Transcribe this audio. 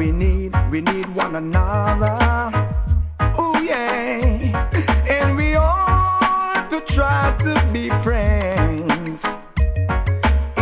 we need one another. Oh yeah, and we ought to try to be friends.